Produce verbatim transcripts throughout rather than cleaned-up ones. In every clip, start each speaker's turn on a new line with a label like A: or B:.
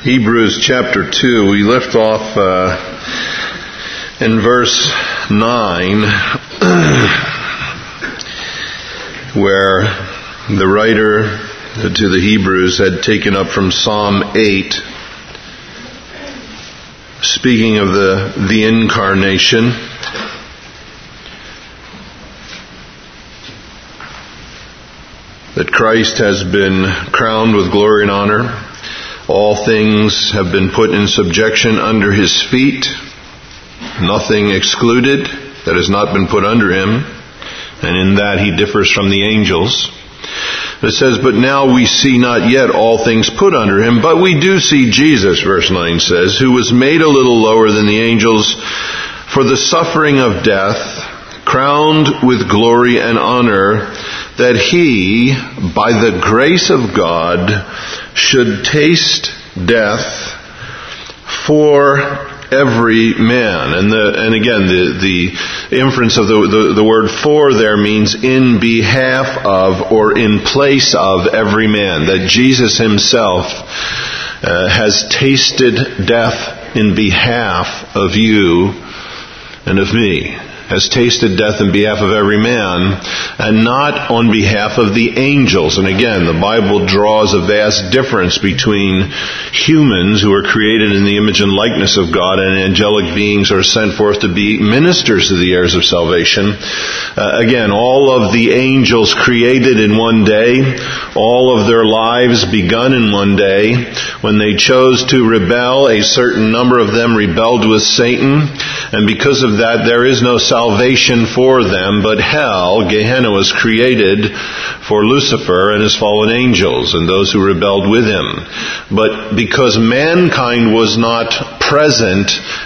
A: Hebrews chapter two. We left off uh, in verse nine, where the writer to the Hebrews had taken up from Psalm eight, speaking of the, the incarnation. That Christ has been crowned with glory and honor. All things have been put in subjection under his feet. Nothing excluded that has not been put under him. And in that he differs from the angels. It says, but now we see not yet all things put under him, but we do see Jesus, verse nine says, who was made a little lower than the angels for the suffering of death, crowned with glory and honor, that he, by the grace of God, should taste death for every man. And the, and again, the, the inference of the, the, the word for there means in behalf of or in place of every man. That Jesus himself uh, has tasted death in behalf of you and of me. Has tasted death in behalf of every man, and not on behalf of the angels. And again, the Bible draws a vast difference between humans who are created in the image and likeness of God, and angelic beings are sent forth to be ministers to the heirs of salvation. Uh, again, all of the angels created in one day, all of their lives begun in one day. When they chose to rebel, a certain number of them rebelled with Satan, and because of that, there is no salvation salvation for them, but hell, Gehenna, was created for Lucifer and his fallen angels and those who rebelled with him. But because mankind was not present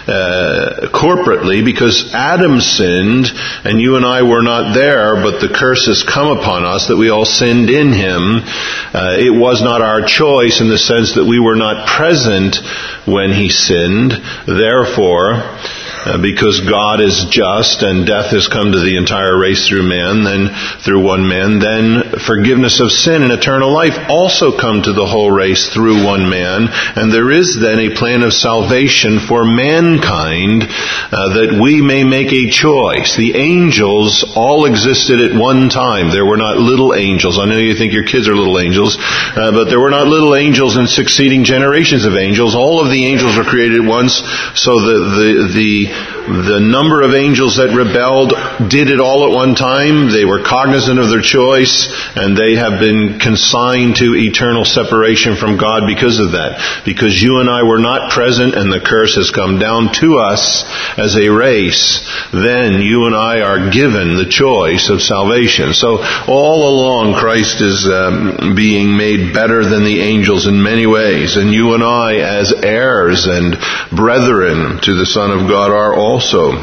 A: uh, corporately, because Adam sinned and you and I were not there, but the curse has come upon us that we all sinned in him, uh, it was not our choice in the sense that we were not present when he sinned. Therefore, Uh, because God is just and death has come to the entire race through man, then through one man, then forgiveness of sin and eternal life also come to the whole race through one man. And there is then a plan of salvation for mankind uh, that we may make a choice. The angels all existed at one time. There were not little angels. I know you think your kids are little angels, uh, but there were not little angels in succeeding generations of angels. All of the angels were created at once, so the the the The number of angels that rebelled did it all at one time. They were cognizant of their choice, and they have been consigned to eternal separation from God because of that. Because you and I were not present and the curse has come down to us as a race, then you and I are given the choice of salvation. So all along Christ is um, being made better than the angels in many ways. And you and I as heirs and brethren to the Son of God are all also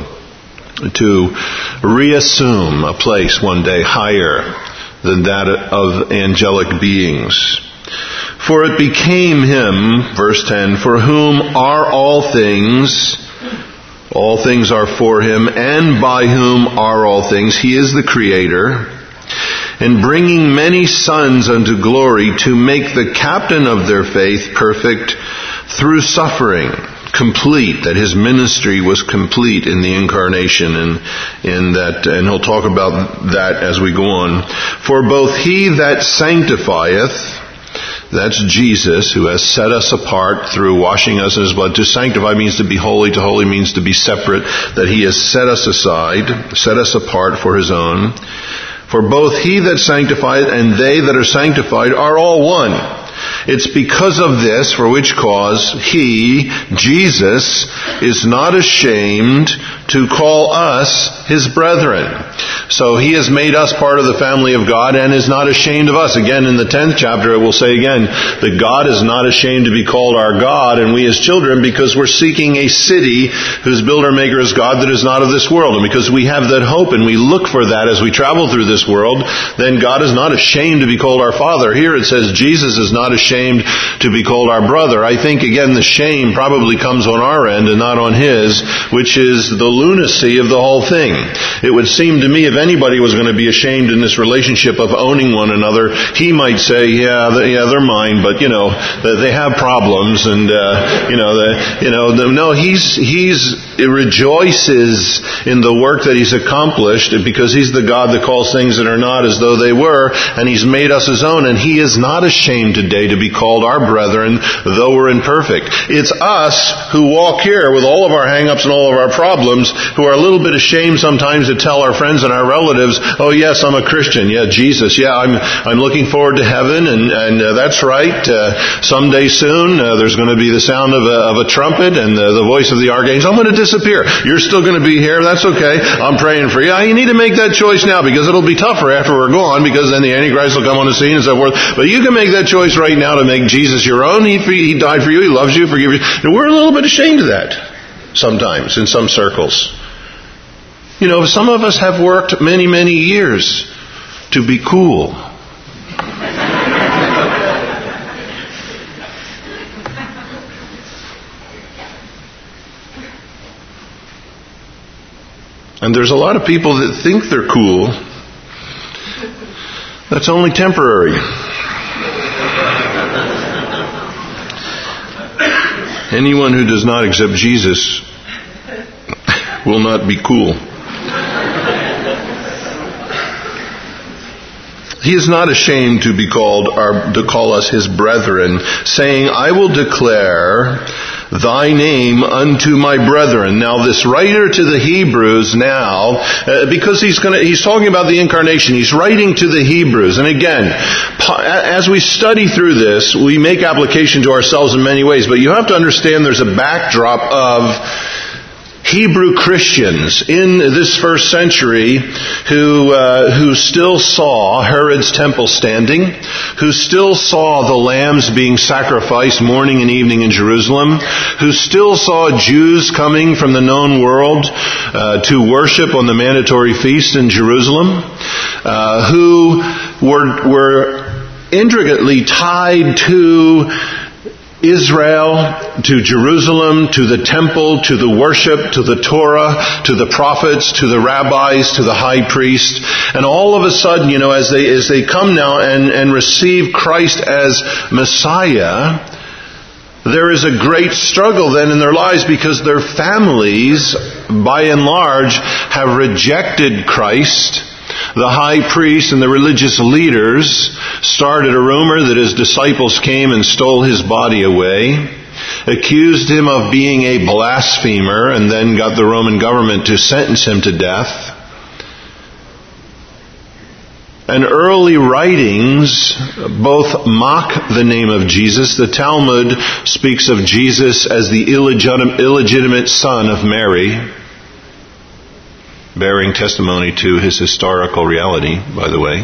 A: to reassume a place one day higher than that of angelic beings. For it became him, verse ten, for whom are all things, all things are for him, and by whom are all things. He is the Creator, and bringing many sons unto glory, to make the captain of their faith perfect through suffering. Complete, that his ministry was complete in the incarnation, and in that, and he'll talk about that as we go on. For both he that sanctifieth, that's Jesus, who has set us apart through washing us in his blood. To sanctify means to be holy, to holy means to be separate, that he has set us aside, set us apart for his own. For both he that sanctifieth and they that are sanctified are all one. It's because of this, for which cause he, Jesus, is not ashamed to call us his brethren. So he has made us part of the family of God and is not ashamed of us. Again, in the tenth chapter, it will say again that God is not ashamed to be called our God, and we as children, because we're seeking a city whose builder maker is God, that is not of this world. And because we have that hope and we look for that as we travel through this world, then God is not ashamed to be called our Father. Here it says Jesus is not ashamed ashamed to be called our brother. I think, again, the shame probably comes on our end and not on his, which is the lunacy of the whole thing. It would seem to me if anybody was going to be ashamed in this relationship of owning one another, he might say, yeah, they, yeah, they're mine, but, you know, they have problems, and, uh, you know, the, you know, the, no, he's, he's, rejoices in the work that he's accomplished because he's the God that calls things that are not as though they were, and he's made us his own, and he is not ashamed today to be called our brethren, though we're imperfect. It's us who walk here with all of our hang-ups and all of our problems who are a little bit ashamed sometimes to tell our friends and our relatives, oh yes, I'm a Christian, yeah, Jesus, yeah, I'm I'm looking forward to heaven, and, and uh, that's right, uh, someday soon uh, there's going to be the sound of a, of a trumpet and uh, the voice of the archangel. I'm going to disappear. You're still going to be here. That's okay. I'm praying for you. You need to make that choice now because it'll be tougher after we're gone, because then the Antichrist will come on the scene and so forth. But you can make that choice right now to make Jesus your own. He, he died for you. He loves you. Forgive you. And we're a little bit ashamed of that sometimes in some circles. You know, some of us have worked many, many years to be cool. And there's a lot of people that think they're cool. That's only temporary. Anyone who does not accept Jesus will not be cool. He is not ashamed to be called, our, to call us his brethren, saying, I will declare thy name unto my brethren. Now this writer to the Hebrews now, uh, because he's going to, he's talking about the incarnation, he's writing to the Hebrews. And again, as we study through this, we make application to ourselves in many ways, but you have to understand there's a backdrop of Hebrew Christians in this first century who uh, who still saw Herod's temple standing, who still saw the lambs being sacrificed morning and evening in Jerusalem, who still saw Jews coming from the known world uh, to worship on the mandatory feast in Jerusalem, uh, who were were intricately tied to Israel, to Jerusalem, to the temple, to the worship, to the Torah, to the prophets, to the rabbis, to the high priest. And all of a sudden, you know, as they as they come now and, and receive Christ as Messiah, there is a great struggle then in their lives because their families, by and large, have rejected Christ. The high priest and the religious leaders started a rumor that his disciples came and stole his body away, accused him of being a blasphemer, and then got the Roman government to sentence him to death. And early writings both mock the name of Jesus. The Talmud speaks of Jesus as the illegitimate son of Mary, bearing testimony to his historical reality, by the way.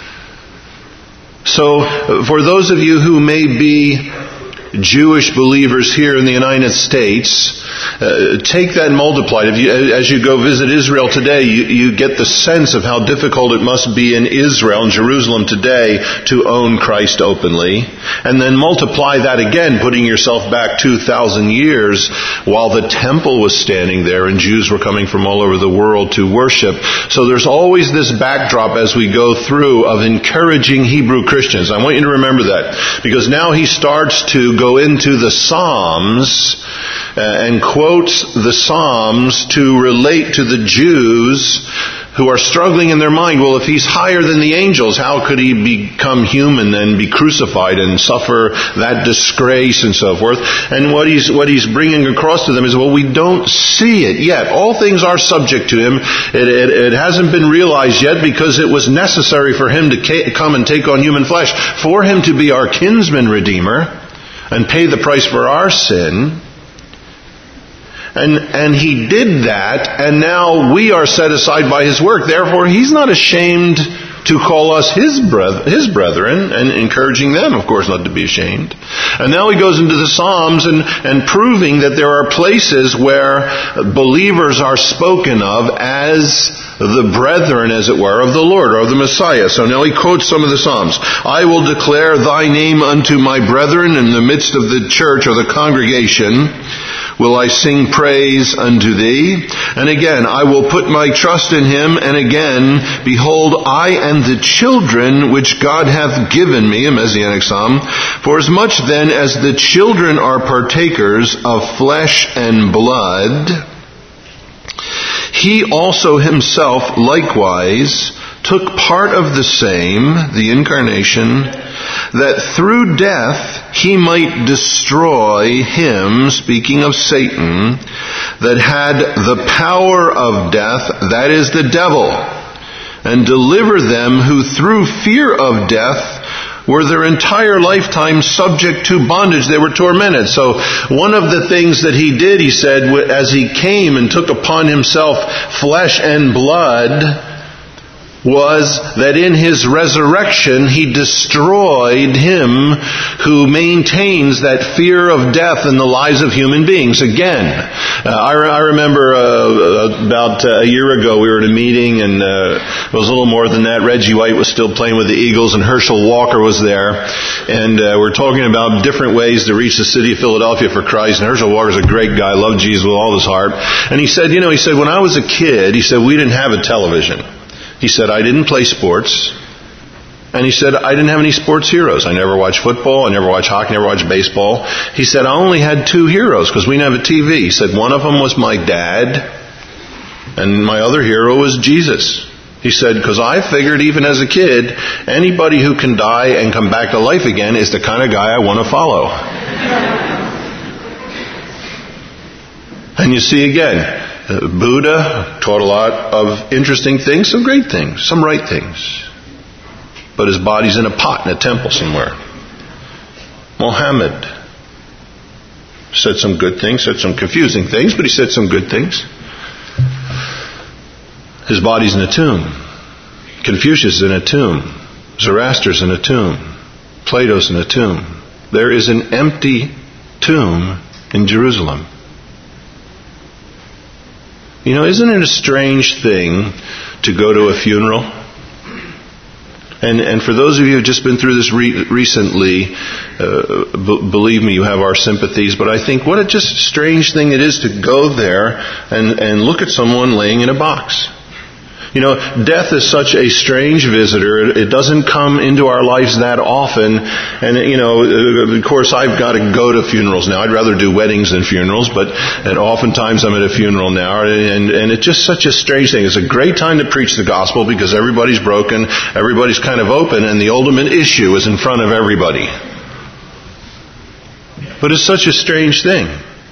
A: So, for those of you who may be Jewish believers here in the United States, uh, take that and multiply it. If you, as you go visit Israel today, you, you get the sense of how difficult it must be in Israel, in Jerusalem today, to own Christ openly. And then multiply that again, putting yourself back two thousand years while the temple was standing there and Jews were coming from all over the world to worship. So there's always this backdrop as we go through of encouraging Hebrew Christians. I want you to remember that, because now he starts to go into the Psalms uh, and quotes the Psalms to relate to the Jews who are struggling in their mind. Well, if he's higher than the angels, how could he become human and be crucified and suffer that disgrace and so forth? And what he's what he's bringing across to them is, well, we don't see it yet. All things are subject to him. It, it, it hasn't been realized yet because it was necessary for him to ca- come and take on human flesh, for him to be our kinsman redeemer and pay the price for our sin. And and he did that, and now we are set aside by his work. Therefore, he's not ashamed to call us his breth- his brethren, and encouraging them, of course, not to be ashamed. And now he goes into the Psalms and, and proving that there are places where believers are spoken of as the brethren, as it were, of the Lord, or of the Messiah. So now he quotes some of the Psalms. I will declare thy name unto my brethren in the midst of the church or the congregation. Will I sing praise unto thee? And again, I will put my trust in him. And again, behold, I and the children which God hath given me, a Messianic psalm. For as much then as the children are partakers of flesh and blood, he also himself likewise took part of the same, the incarnation, that through death he might destroy him, speaking of Satan, that had the power of death, that is the devil, and deliver them who through fear of death were their entire lifetime subject to bondage. They were tormented. So one of the things that he did, he said, as he came and took upon himself flesh and blood, was that in his resurrection he destroyed him who maintains that fear of death in the lives of human beings. Again, uh, I, re- I remember uh, about uh, a year ago we were at a meeting, and uh, it was a little more than that. Reggie White was still playing with the Eagles, and Herschel Walker was there, and uh, we're talking about different ways to reach the city of Philadelphia for Christ. And Herschel Walker's a great guy, loved Jesus with all his heart. And he said, you know, he said, when I was a kid, he said, we didn't have a television. He said, I didn't play sports. And he said, I didn't have any sports heroes. I never watched football. I never watched hockey. I never watched baseball. He said, I only had two heroes because we didn't have a T V. He said, one of them was my dad. And my other hero was Jesus. He said, because I figured even as a kid, anybody who can die and come back to life again is the kind of guy I want to follow. And you see again, Uh, Buddha taught a lot of interesting things, some great things, some right things. But his body's in a pot in a temple somewhere. Muhammad said some good things, said some confusing things, but he said some good things. His body's in a tomb. Confucius is in a tomb. Zoroaster's in a tomb. Plato's in a tomb. There is an empty tomb in Jerusalem. You know, isn't it a strange thing to go to a funeral? And and for those of you who have just been through this re- recently, uh, b- believe me, you have our sympathies. But I think what a just strange thing it is to go there and, and look at someone laying in a box. You know, death is such a strange visitor. It doesn't come into our lives that often. And, you know, of course, I've got to go to funerals now. I'd rather do weddings than funerals, but and oftentimes I'm at a funeral now. And, and it's just such a strange thing. It's a great time to preach the gospel because everybody's broken, everybody's kind of open, and the ultimate issue is in front of everybody. But it's such a strange thing.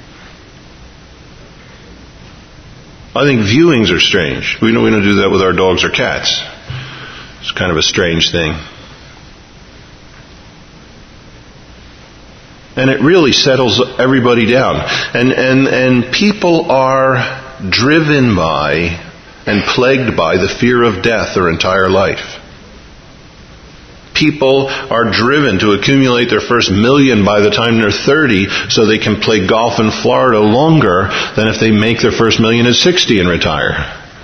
A: I think viewings are strange. We don't, we don't do that with our dogs or cats. It's kind of a strange thing. And it really settles everybody down. And, and, and people are driven by and plagued by the fear of death their entire life. People are driven to accumulate their first million by the time they're thirty so they can play golf in Florida longer than if they make their first million at sixty and retire.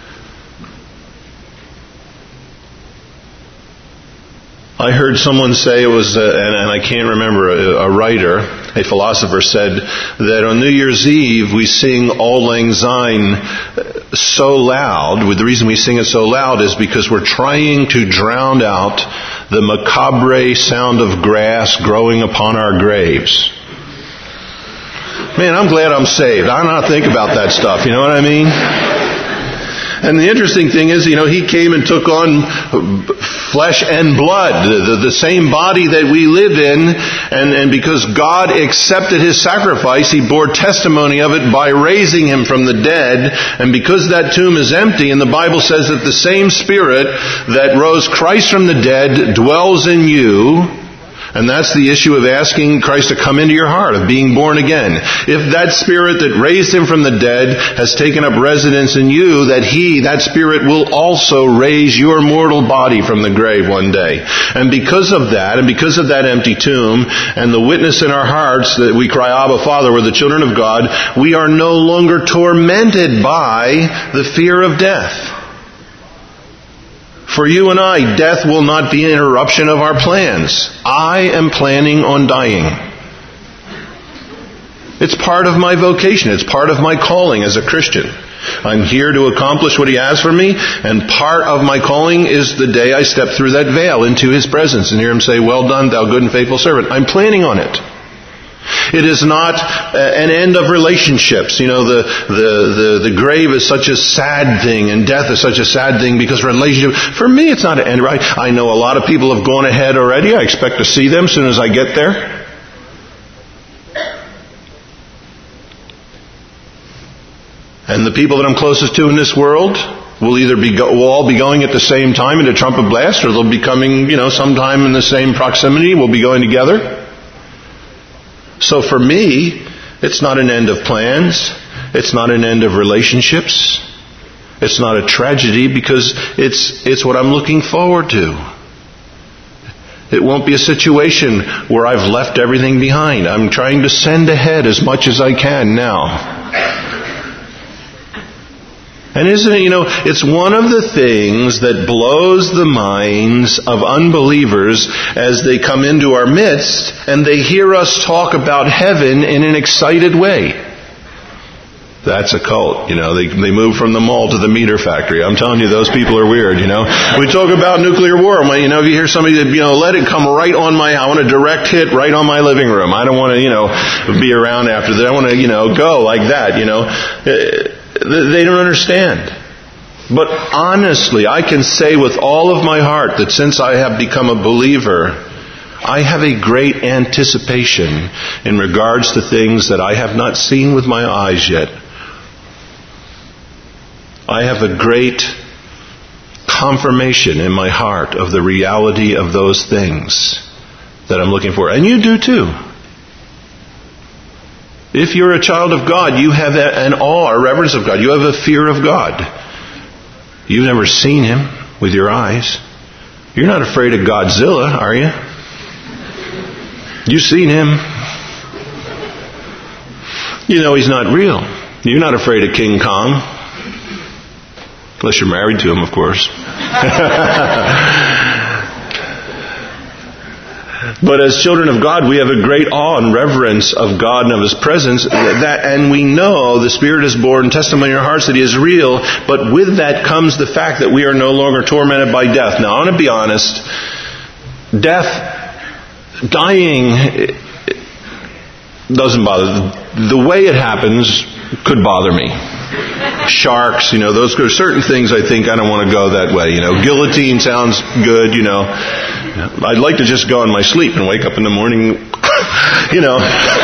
A: I heard someone say, it was, uh, and, and I can't remember, a, a writer, a philosopher said that on New Year's Eve we sing Auld Lang Syne so loud. The reason we sing it so loud is because we're trying to drown out the macabre sound of grass growing upon our graves. Man, I'm glad I'm saved. I don't think about that stuff. You know what I mean? And the interesting thing is, you know, he came and took on flesh and blood, the, the, the same body that we live in, and, and because God accepted his sacrifice, he bore testimony of it by raising him from the dead. And because that tomb is empty, and the Bible says that the same Spirit that rose Christ from the dead dwells in you. And that's the issue of asking Christ to come into your heart, of being born again. If that Spirit that raised him from the dead has taken up residence in you, that he, that Spirit, will also raise your mortal body from the grave one day. And because of that, and because of that empty tomb, and the witness in our hearts that we cry, Abba, Father, we're the children of God, we are no longer tormented by the fear of death. For you and I, death will not be an interruption of our plans. I am planning on dying. It's part of my vocation. It's part of my calling as a Christian. I'm here to accomplish what He has for me, and part of my calling is the day I step through that veil into His presence and hear Him say, "Well done, thou good and faithful servant." I'm planning on it. It is not an end of relationships. You know, the, the, the, the grave is such a sad thing, and death is such a sad thing because relationship. For me, it's not an end, right? I know a lot of people have gone ahead already. I expect to see them as soon as I get there. And the people that I'm closest to in this world will either be, go, will all be going at the same time in a trumpet blast, or they'll be coming, you know, sometime in the same proximity. We'll be going together. So for me, it's not an end of plans. It's not an end of relationships. It's not a tragedy because it's it's what I'm looking forward to. It won't be a situation where I've left everything behind. I'm trying to send ahead as much as I can now. And isn't it, you know, it's one of the things that blows the minds of unbelievers as they come into our midst and they hear us talk about heaven in an excited way. That's a cult, you know, they they move from the mall to the meter factory. I'm telling you, those people are weird, you know. We talk about nuclear war, you know, if you hear somebody that, you know, let it come right on my, I want a direct hit right on my living room. I don't want to, you know, be around after that. I want to, you know, go like that, you know. They don't understand. But honestly, I can say with all of my heart that since I have become a believer, I have a great anticipation in regards to things that I have not seen with my eyes yet. I have a great confirmation in my heart of the reality of those things that I'm looking for. And you do too. If you're a child of God, you have an awe, a reverence of God. You have a fear of God. You've never seen Him with your eyes. You're not afraid of Godzilla, are you? You've seen Him. You know He's not real. You're not afraid of King Kong. Unless you're married to him, of course. But as children of God, we have a great awe and reverence of God and of His presence. That, and we know the Spirit is born, testimony in our hearts that He is real. But with that comes the fact that we are no longer tormented by death. Now, I want to be honest. Death, dying, doesn't bother. The way it happens could bother me. Sharks, you know, those are certain things I think I don't want to go that way. You know, guillotine sounds good, you know. I'd like to just go in my sleep and wake up in the morning, you know.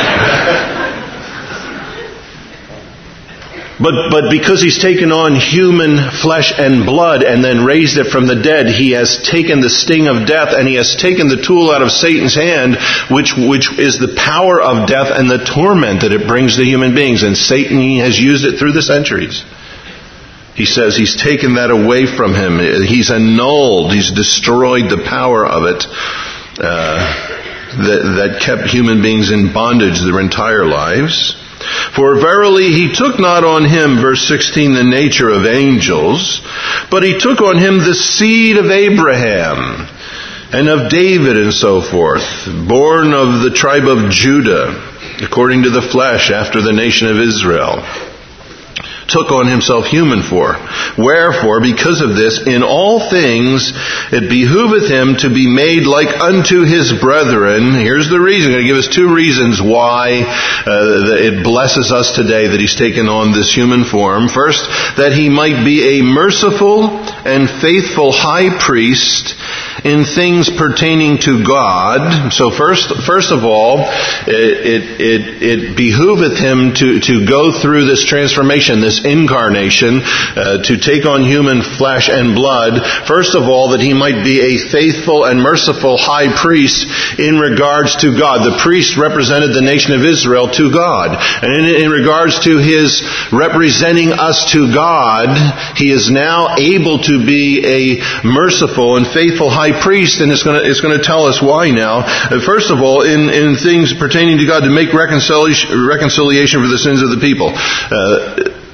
A: But but because He's taken on human flesh and blood and then raised it from the dead, He has taken the sting of death and He has taken the tool out of Satan's hand, which which is the power of death and the torment that it brings to human beings. And Satan, he has used it through the centuries. He says He's taken that away from him. He's annulled, He's destroyed the power of it uh, that, that kept human beings in bondage their entire lives. For verily He took not on Him, verse sixteen, the nature of angels, but He took on Him the seed of Abraham and of David and so forth, born of the tribe of Judah, according to the flesh, after the nation of Israel. Took on Himself human for. Wherefore, because of this, in all things it behooveth Him to be made like unto His brethren. Here's the reason. I'm going to give us two reasons why uh, it blesses us today that He's taken on this human form. First, that He might be a merciful and faithful high priest in things pertaining to God. So first, first of all, it, it, it, it behooveth Him to, to go through this transformation, this incarnation, uh, to take on human flesh and blood. First of all, that He might be a faithful and merciful high priest in regards to God. The priest represented the nation of Israel to God. And in, in regards to His representing us to God, He is now able to be a merciful and faithful high priest, and it's going to it's going to tell us why now. First of all, in, in things pertaining to God, to make reconciliation, reconciliation for the sins of the people. Uh,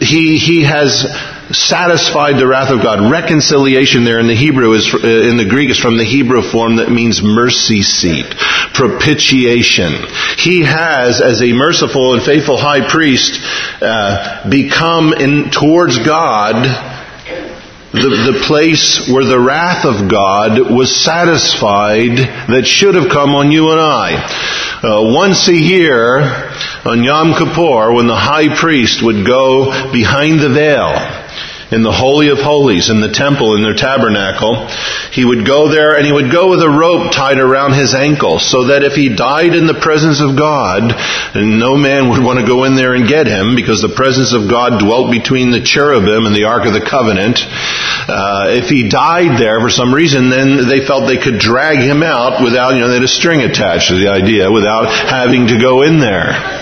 A: he, he has satisfied the wrath of God. Reconciliation there in the Hebrew is, in the Greek is from the Hebrew form that means mercy seat. Propitiation. He has, as a merciful and faithful high priest, uh, become in, towards God The, the place where the wrath of God was satisfied that should have come on you and I. Uh, once a year, on Yom Kippur, when the high priest would go behind the veil in the Holy of Holies, in the temple, in their tabernacle, he would go there and he would go with a rope tied around his ankle so that if he died in the presence of God, and no man would want to go in there and get him because the presence of God dwelt between the cherubim and the Ark of the Covenant. Uh, if he died there for some reason, then they felt they could drag him out without, you know, they had a string attached to the idea, without having to go in there.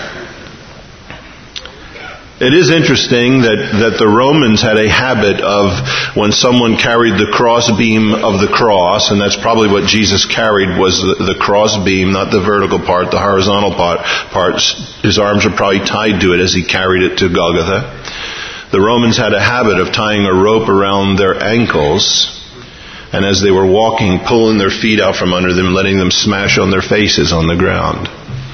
A: It is interesting that, that the Romans had a habit of, when someone carried the cross beam of the cross, and that's probably what Jesus carried, was the, the cross beam, not the vertical part, the horizontal part, parts. His arms were probably tied to it as he carried it to Golgotha. The Romans had a habit of tying a rope around their ankles, and as they were walking, pulling their feet out from under them, letting them smash on their faces on the ground.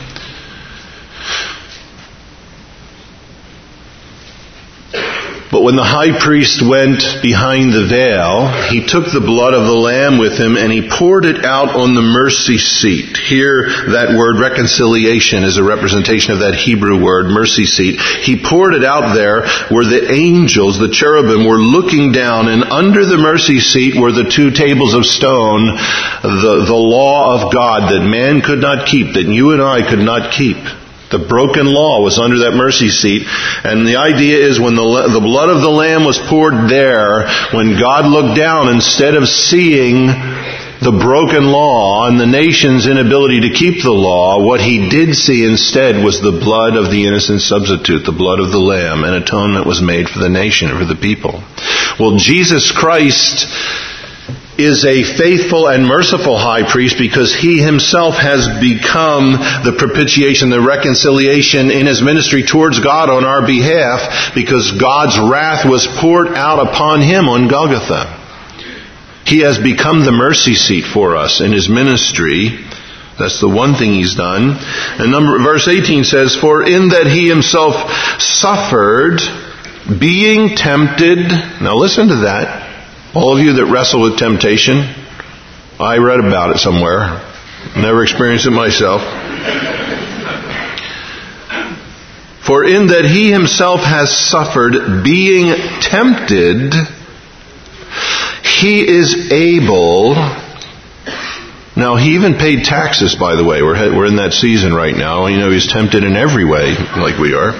A: But when the high priest went behind the veil, he took the blood of the lamb with him and he poured it out on the mercy seat. Here, that word reconciliation is a representation of that Hebrew word, mercy seat. He poured it out there where the angels, the cherubim, were looking down, and under the mercy seat were the two tables of stone, the, the law of God that man could not keep, that you and I could not keep. The broken law was under that mercy seat. And the idea is when the, the blood of the Lamb was poured there, when God looked down, instead of seeing the broken law and the nation's inability to keep the law, what he did see instead was the blood of the innocent substitute, the blood of the Lamb, and atonement was made for the nation, for the people. Well, Jesus Christ is a faithful and merciful high priest because he himself has become the propitiation, the reconciliation in his ministry towards God on our behalf, because God's wrath was poured out upon him on Golgotha. He has become the mercy seat for us in his ministry. That's the one thing he's done. And number, verse eighteen says, "For in that he himself suffered, being tempted." Now listen to that. All of you that wrestle with temptation, I read about it somewhere. Never experienced it myself. "For in that he himself has suffered, being tempted, he is able." Now, he even paid taxes, by the way. We're we're in that season right now. You know, he's tempted in every way, like we are.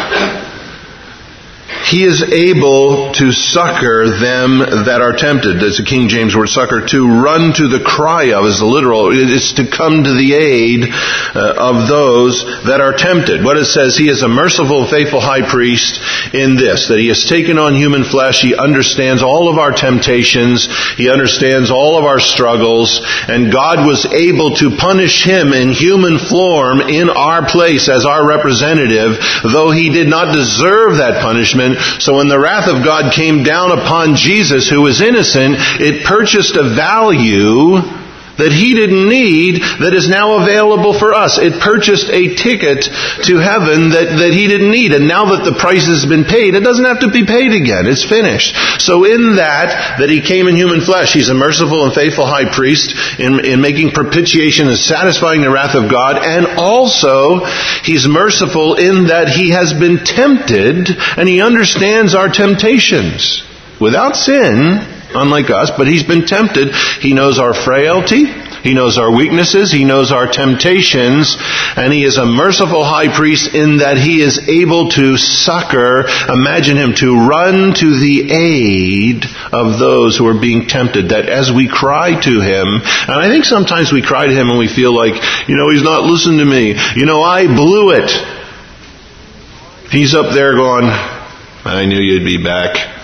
A: He is able to succor them that are tempted. That's the King James word, succor. To run to the cry of is the literal. It's to come to the aid uh, of those that are tempted. What it says, he is a merciful, faithful high priest in this, that he has taken on human flesh. He understands all of our temptations. He understands all of our struggles. And God was able to punish him in human form in our place as our representative, though he did not deserve that punishment. So when the wrath of God came down upon Jesus, who was innocent, it purchased a value that he didn't need that is now available for us. It purchased a ticket to heaven that, that he didn't need. And now that the price has been paid, it doesn't have to be paid again. It's finished. So in that, that he came in human flesh, he's a merciful and faithful high priest in, in making propitiation and satisfying the wrath of God. And also, he's merciful in that he has been tempted and he understands our temptations. Without sin, unlike us, but he's been tempted. He knows our frailty. He knows our weaknesses. He knows our temptations. And he is a merciful high priest in that he is able to succor, imagine him, to run to the aid of those who are being tempted. That as we cry to him, and I think sometimes we cry to him and we feel like, you know, he's not listening to me. You know, I blew it. He's up there going, I knew you'd be back.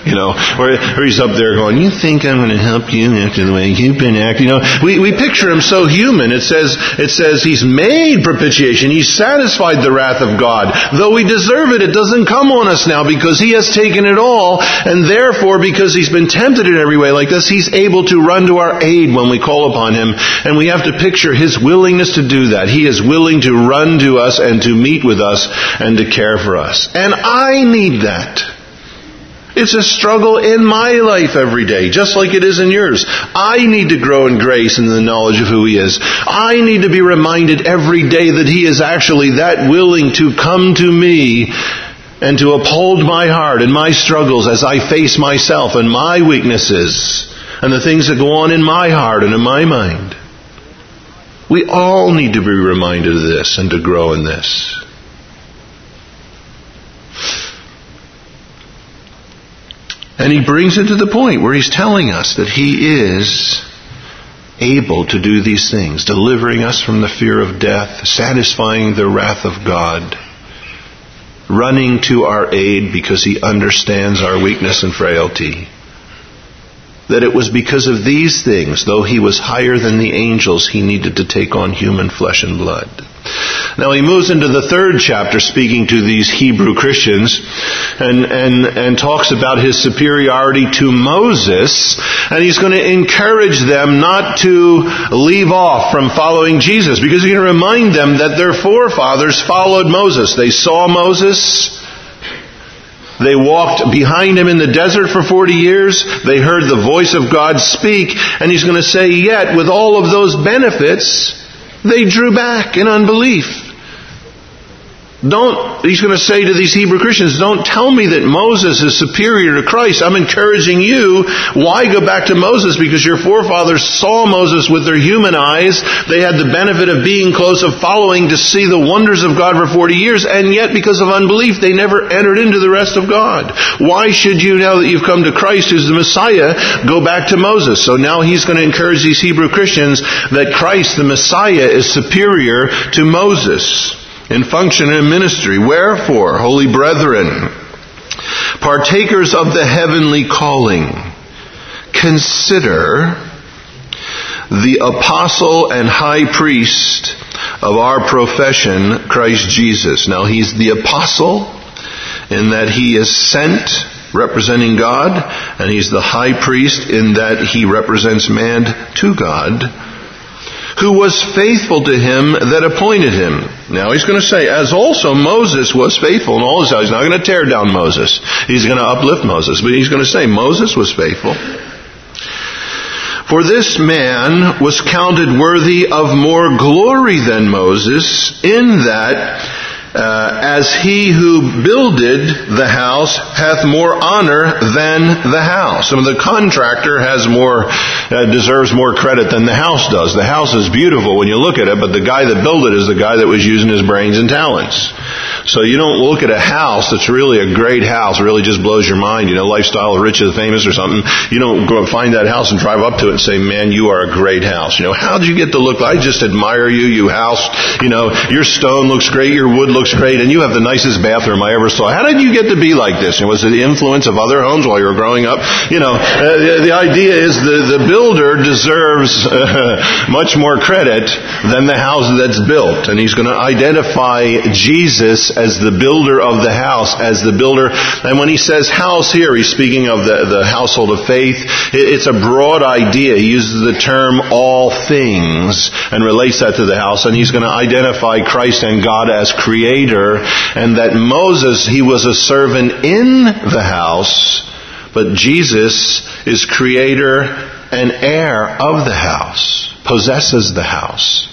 A: You know, or, or he's up there going, you think I'm going to help you after the way you've been acting? You know, we, we picture him so human. It says, it says he's made propitiation. He's satisfied the wrath of God. Though we deserve it, it doesn't come on us now because he has taken it all. And therefore, because he's been tempted in every way like this, he's able to run to our aid when we call upon him. And we have to picture his willingness to do that. He is willing to run to us and to meet with us and to care for us. And I need that. It's a struggle in my life every day, just like it is in yours. I need to grow in grace and the knowledge of who he is. I need to be reminded every day that he is actually that willing to come to me and to uphold my heart and my struggles as I face myself and my weaknesses and the things that go on in my heart and in my mind. We all need to be reminded of this and to grow in this. And he brings it to the point where he's telling us that he is able to do these things, delivering us from the fear of death, satisfying the wrath of God, running to our aid because he understands our weakness and frailty. That it was because of these things, though he was higher than the angels, he needed to take on human flesh and blood. Now he moves into the third chapter speaking to these Hebrew Christians and, and, and talks about his superiority to Moses, and he's going to encourage them not to leave off from following Jesus, because he's going to remind them that their forefathers followed Moses. They saw Moses. They walked behind him in the desert for forty years. They heard the voice of God speak. And he's going to say, yet with all of those benefits, they drew back in unbelief. Don't, he's going to say to these Hebrew Christians, don't tell me that Moses is superior to Christ. I'm encouraging you. Why go back to Moses? Because your forefathers saw Moses with their human eyes. They had the benefit of being close, of following to see the wonders of God for forty years. And yet, because of unbelief, they never entered into the rest of God. Why should you, now that you've come to Christ, who's the Messiah, go back to Moses? So now he's going to encourage these Hebrew Christians that Christ, the Messiah, is superior to Moses in function and ministry. Wherefore, holy brethren, partakers of the heavenly calling, consider the apostle and high priest of our profession, Christ Jesus. Now he's the apostle in that he is sent representing God, and he's the high priest in that he represents man to God, who was faithful to him that appointed him. Now he's going to say, as also Moses was faithful in all his house. He's not going to tear down Moses. He's going to uplift Moses. But he's going to say, Moses was faithful. For this man was counted worthy of more glory than Moses, in that Uh, as he who builded the house hath more honor than the house. So the contractor has more, uh, deserves more credit than the house does. The house is beautiful when you look at it, but the guy that built it is the guy that was using his brains and talents. So you don't look at a house that's really a great house, really just blows your mind, you know, lifestyle of rich and famous or something. You don't go and find that house and drive up to it and say, man, you are a great house. You know, how did you get to look? I just admire you, you house. You know, your stone looks great, your wood looks great, and you have the nicest bathroom I ever saw. How did you get to be like this? And was it the influence of other homes while you were growing up? You know, uh, the, the idea is the, the builder deserves uh, much more credit than the house that's built. And he's going to identify Jesus as the builder of the house, as the builder. And when he says house here, he's speaking of the, the household of faith. It, it's a broad idea. He uses the term all things and relates that to the house. And he's going to identify Christ and God as creator, and that Moses, he was a servant in the house, but Jesus is creator and heir of the house, possesses the house.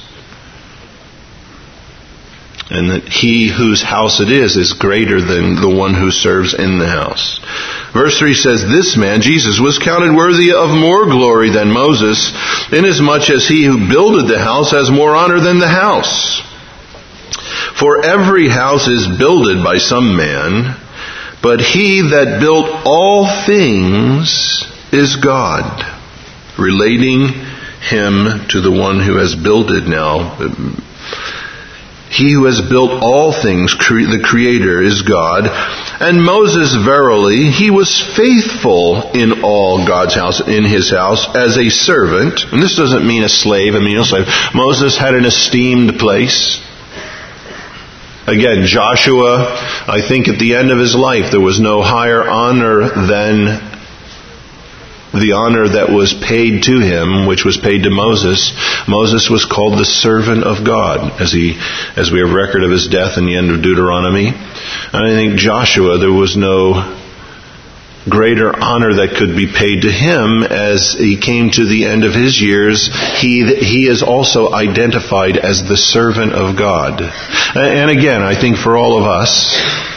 A: And that he whose house it is is greater than the one who serves in the house. Verse three says, this man, Jesus, was counted worthy of more glory than Moses, inasmuch as he who builded the house has more honor than the house. For every house is builded by some man, but he that built all things is God, relating him to the one who has builded now. He who has built all things, the Creator, is God. And Moses, verily, he was faithful in all God's house, in his house, as a servant. And this doesn't mean a slave, I mean a slave. Moses had an esteemed place. Again, Joshua, I think at the end of his life, there was no higher honor than the honor that was paid to him, which was paid to Moses. Moses was called the servant of God, as he, as we have record of his death in the end of Deuteronomy. And I think Joshua, there was no greater honor that could be paid to him as he came to the end of his years. He, he is also identified as the servant of God. And again, I think for all of us,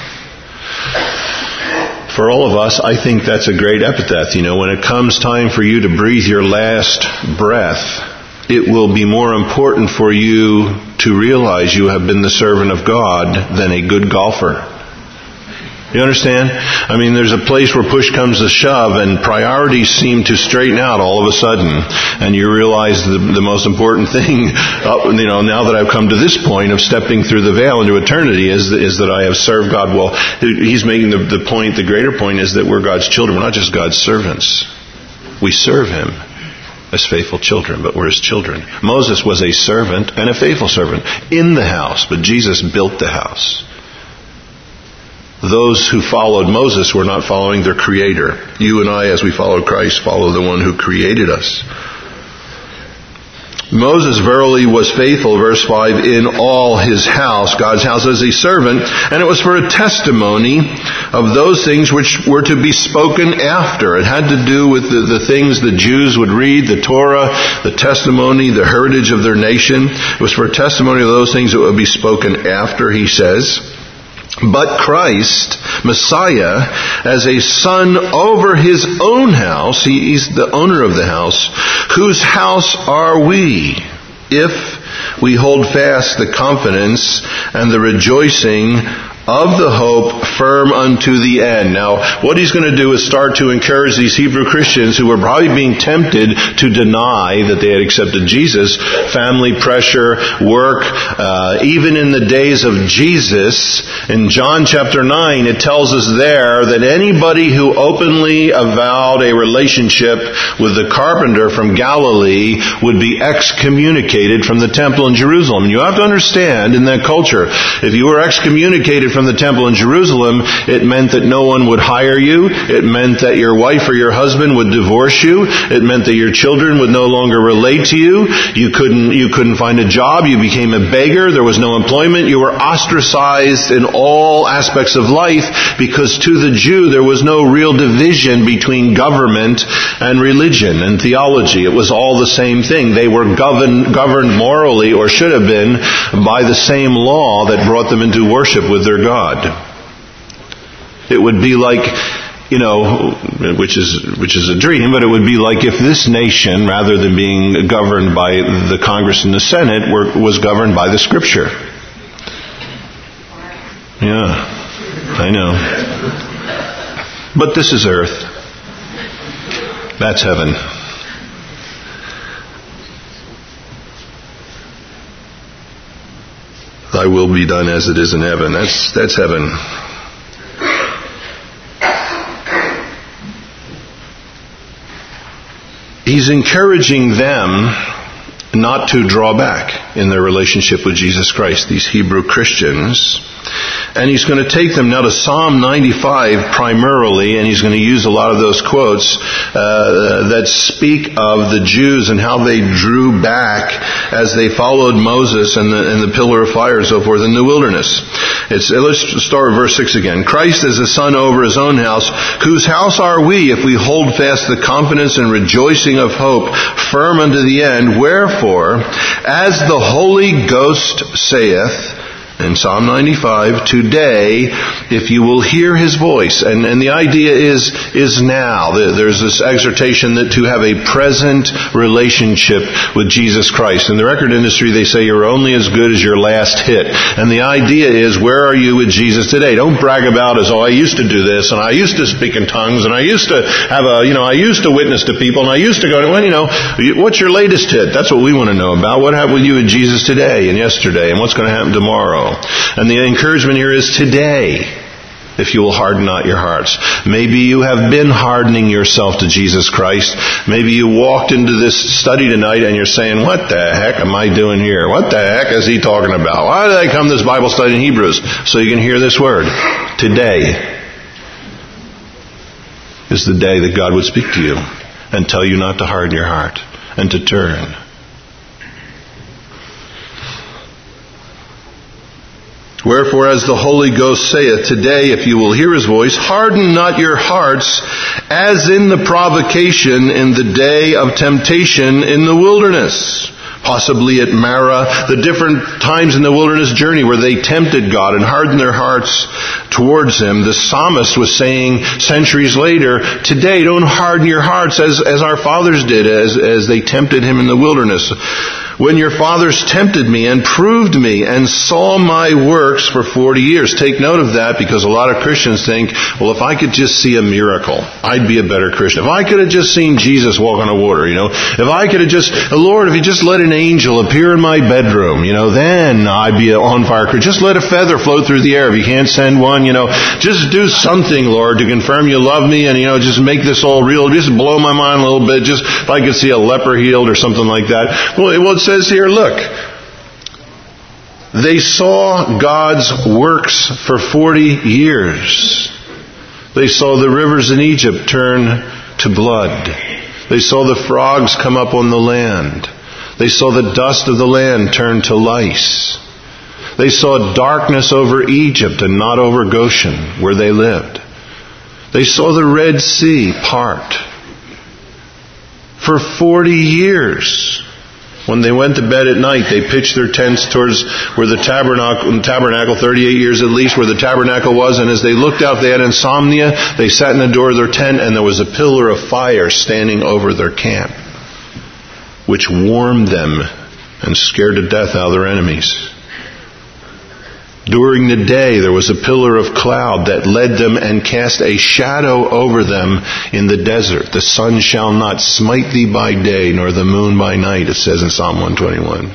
A: For all of us, I think that's a great epithet. You know, when it comes time for you to breathe your last breath, it will be more important for you to realize you have been the servant of God than a good golfer. You understand? I mean, there's a place where push comes to shove and priorities seem to straighten out all of a sudden. And you realize the, the most important thing, uh, you know, now that I've come to this point of stepping through the veil into eternity is, is that I have served God well. He's making the, the point, the greater point is that we're God's children. We're not just God's servants. We serve Him as faithful children, but we're His children. Moses was a servant and a faithful servant in the house, but Jesus built the house. Those who followed Moses were not following their Creator. You and I, as we follow Christ, follow the one who created us. Moses verily was faithful, verse five, in all his house, God's house, as a servant, and it was for a testimony of those things which were to be spoken after. It had to do with the, the things the Jews would read, the Torah, the testimony, the heritage of their nation. It was for a testimony of those things that would be spoken after, he says. But Christ, Messiah, as a son over his own house, he, he's the owner of the house, whose house are we, if we hold fast the confidence and the rejoicing of the hope firm unto the end. Now, what he's going to do is start to encourage these Hebrew Christians who were probably being tempted to deny that they had accepted Jesus. Family pressure, work, uh, even in the days of Jesus, in John chapter nine, it tells us there that anybody who openly avowed a relationship with the carpenter from Galilee would be excommunicated from the temple in Jerusalem. And you have to understand, in that culture, if you were excommunicated from the temple in Jerusalem, it meant that no one would hire you. It meant that your wife or your husband would divorce you. It meant that your children would no longer relate to you. You couldn't, you couldn't find a job. You became a beggar. There was no employment. You were ostracized in all aspects of life because to the Jew there was no real division between government and religion and theology. It was all the same thing. They were governed, governed morally, or should have been, by the same law that brought them into worship with their God. It would be like, you know, which is which is a dream, but it would be like if this nation, rather than being governed by the Congress and the Senate, were, was governed by the Scripture. Yeah, I know. But this is earth. That's heaven. Thy will be done as it is in heaven. That's that's heaven. He's encouraging them not to draw back in their relationship with Jesus Christ, these Hebrew Christians. And he's going to take them now to Psalm ninety-five primarily, and he's going to use a lot of those quotes uh, that speak of the Jews and how they drew back as they followed Moses and the, and the pillar of fire and so forth in the wilderness. It's, let's start with verse six again. Christ is a son over his own house, whose house are we if we hold fast the confidence and rejoicing of hope firm unto the end. Wherefore, as the Holy Ghost saith, in Psalm ninety-five, today, if you will hear His voice, and, and the idea is is now. There's this exhortation that to have a present relationship with Jesus Christ. In the record industry, they say you're only as good as your last hit. And the idea is, where are you with Jesus today? Don't brag about as, oh, I used to do this, and I used to speak in tongues, and I used to have a, you know, I used to witness to people, and I used to go, well, you know, what's your latest hit? That's what we want to know about. What happened with you with Jesus today and yesterday, and what's going to happen tomorrow? And the encouragement here is today. if you will harden not your hearts. Maybe you have been hardening yourself to Jesus Christ. Maybe you walked into this study tonight and you're saying, what the heck am I doing here? What the heck is he talking about? Why did I come to this Bible study in Hebrews? So you can hear this word. Today is the day that God would speak to you and tell you not to harden your heart and to turn. Wherefore, as the Holy Ghost saith, today, if you will hear his voice, harden not your hearts, as in the provocation in the day of temptation in the wilderness. Possibly at Marah, the different times in the wilderness journey where they tempted God and hardened their hearts towards him. The psalmist was saying centuries later, today don't harden your hearts as, as our fathers did, as, as they tempted him in the wilderness. When your fathers tempted me and proved me and saw my works for forty years. Take note of that, because a lot of Christians think, well, if I could just see a miracle, I'd be a better Christian. If I could have just seen Jesus walk on the water, you know, if I could have just, Lord, if you just let an angel appear in my bedroom, you know, then I'd be an on-fire Christian. Just let a feather float through the air. If you can't send one, you know, just do something, Lord, to confirm you love me and, you know, just make this all real. Just blow my mind a little bit. Just if I could see a leper healed or something like that. Well, well it says here, look, they saw God's works for forty years. They saw the rivers in Egypt turn to blood. They saw the frogs come up on the land. They saw the dust of the land turn to lice. They saw darkness over Egypt and not over Goshen, where they lived. They saw the Red Sea part. For forty years, when they went to bed at night, they pitched their tents towards where the tabernacle, tabernacle, thirty-eight years at least, where the tabernacle was. And as they looked out, they had insomnia. They sat in the door of their tent, and there was a pillar of fire standing over their camp, which warmed them and scared to death out of their enemies. During the day, there was a pillar of cloud that led them and cast a shadow over them in the desert. The sun shall not smite thee by day, nor the moon by night, it says in Psalm one twenty-one.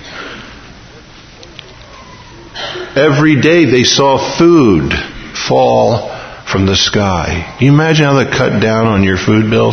A: Every day they saw food fall from the sky. Can you imagine how they cut down on your food bills?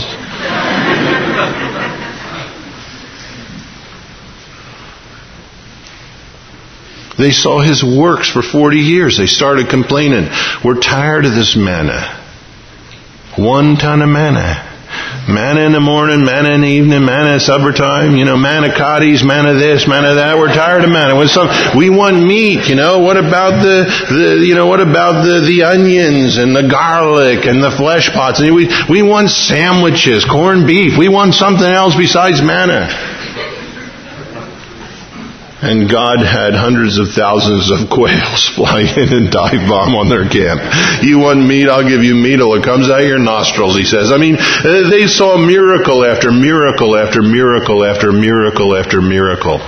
A: They saw his works for forty years. They started complaining. We're tired of this manna. One ton of manna. Manna in the morning, manna in the evening, manna at supper time, you know, manicotti, manna this, manna that. We're tired of manna. With some, we want meat, you know. What about the, the you know, what about the, the onions and the garlic and the flesh pots? And we, we want sandwiches, corned beef. We want something else besides manna. And God had hundreds of thousands of quails fly in and dive bomb on their camp. You want meat? I'll give you meat till it comes out of your nostrils, he says. I mean, they saw miracle after miracle after miracle after miracle after miracle.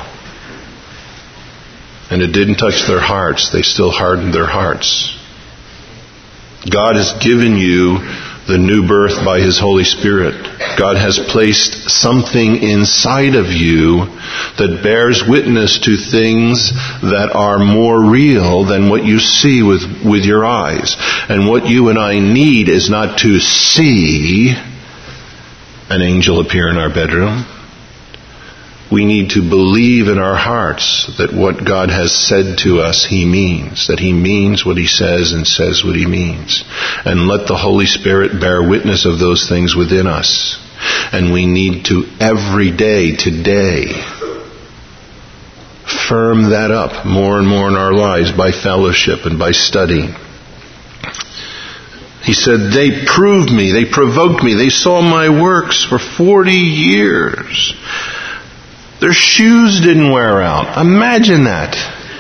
A: And it didn't touch their hearts. They still hardened their hearts. God has given you the new birth by his Holy Spirit. God has placed something inside of you that bears witness to things that are more real than what you see with, with your eyes. And what you and I need is not to see an angel appear in our bedroom. We need to believe in our hearts that what God has said to us, he means. That he means what he says and says what he means. And let the Holy Spirit bear witness of those things within us. And we need to every day, today, firm that up more and more in our lives by fellowship and by studying. He said, they proved me, they provoked me, they saw my works for forty years. Their shoes didn't wear out. Imagine that.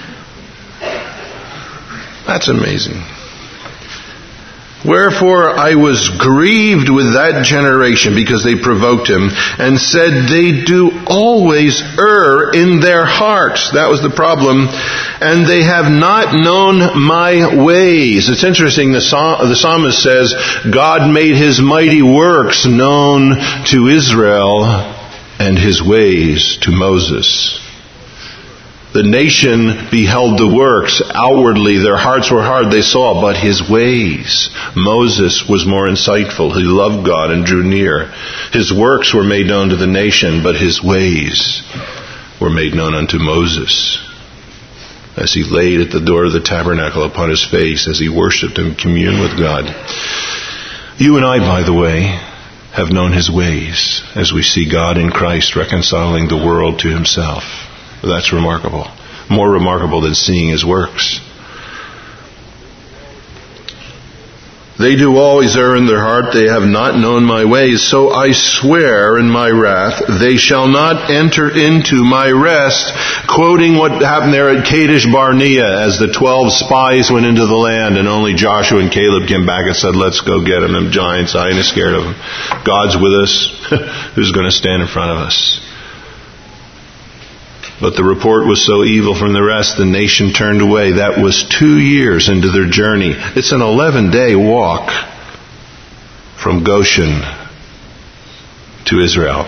A: That's amazing. Wherefore I was grieved with that generation, because they provoked him, and said, they do always err in their hearts. That was the problem. And they have not known my ways. It's interesting, the psalmist says, God made his mighty works known to Israel, and his ways to Moses. The nation beheld the works. Outwardly, their hearts were hard, they saw, but his ways. Moses was more insightful. He loved God and drew near. His works were made known to the nation, but his ways were made known unto Moses. As he laid at the door of the tabernacle upon his face, as he worshipped and communed with God. You and I, by the way, have known his ways, as we see God in Christ reconciling the world to himself. That's remarkable. More remarkable than seeing his works. They do always err in their heart. They have not known my ways. So I swear in my wrath, they shall not enter into my rest. Quoting what happened there at Kadesh Barnea as the twelve spies went into the land and only Joshua and Caleb came back and said, let's go get them, them giants. I ain't scared of them. God's with us. Who's going to stand in front of us? But the report was so evil from the rest, the nation turned away. That was two years into their journey. It's an eleven-day walk from Goshen to Israel.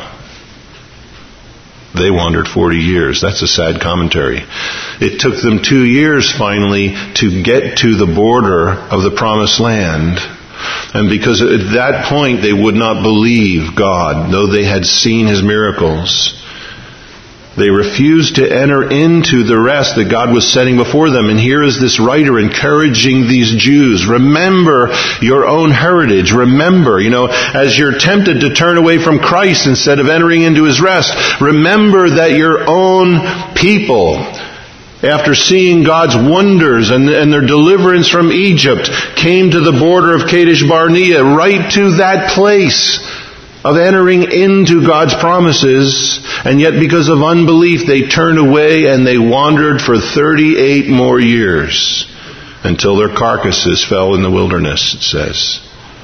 A: They wandered forty years. That's a sad commentary. It took them two years finally to get to the border of the promised land. And because at that point they would not believe God, though they had seen his miracles. They refused to enter into the rest that God was setting before them. And here is this writer encouraging these Jews. Remember your own heritage. Remember, you know, as you're tempted to turn away from Christ instead of entering into his rest, remember that your own people, after seeing God's wonders and, and their deliverance from Egypt, came to the border of Kadesh Barnea, right to that place of entering into God's promises, and yet because of unbelief they turned away and they wandered for thirty-eight more years until their carcasses fell in the wilderness, it says.